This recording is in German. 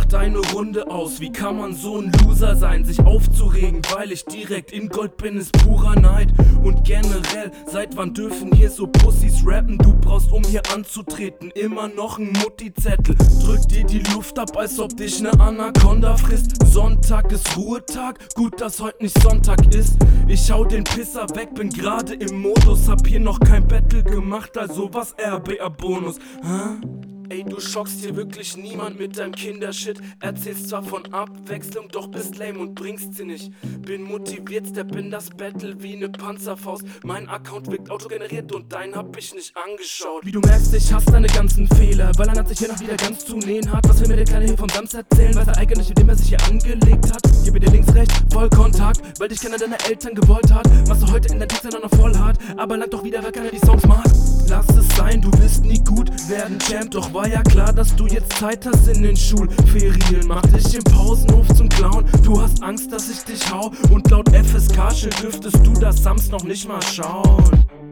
macht eine Runde aus. Wie kann man so ein Loser sein, sich aufzuregen, weil ich direkt in Gold bin, ist purer Neid. Und generell, seit wann dürfen hier so Pussys rappen? Du brauchst, um hier anzutreten, immer noch ein Mutti-Zettel. Drück dir die Luft ab, als ob dich ne Anaconda frisst. Sonntag ist Ruhetag, gut, dass heute nicht Sonntag ist. Ich hau den Pisser weg, bin gerade im Modus. Hab hier noch kein Battle gemacht, also was RBA-Bonus. Ey, du schockst hier wirklich niemand mit deinem Kindershit. Erzählst zwar von Abwechslung, doch bist lame und bringst sie nicht. Bin motiviert, step in das Battle wie ne Panzerfaust. Mein Account wirkt autogeneriert und dein hab ich nicht angeschaut. Wie du merkst, ich hasse deine ganzen Fehler, weil er sich hier noch wieder ganz zu nähen hat. Was will mir der Kleine hier vom Sams erzählen? Weiß er eigentlich, mit dem er sich hier angelegt hat? Gib dir links, rechts, Vollkontakt, weil dich keiner deiner Eltern gewollt hat. Machst du heute in dein Text noch voll hart, aber lang doch wieder, weil keiner die Songs mag. Lass es sein, du wirst nie gut werden, Champ. Doch war ja klar, dass du jetzt Zeit hast in den Schulferien. Mach dich im Pausenhof zum Clown. Du hast Angst, dass ich dich hau. Und laut FSK-Schild dürftest du das Sams noch nicht mal schauen.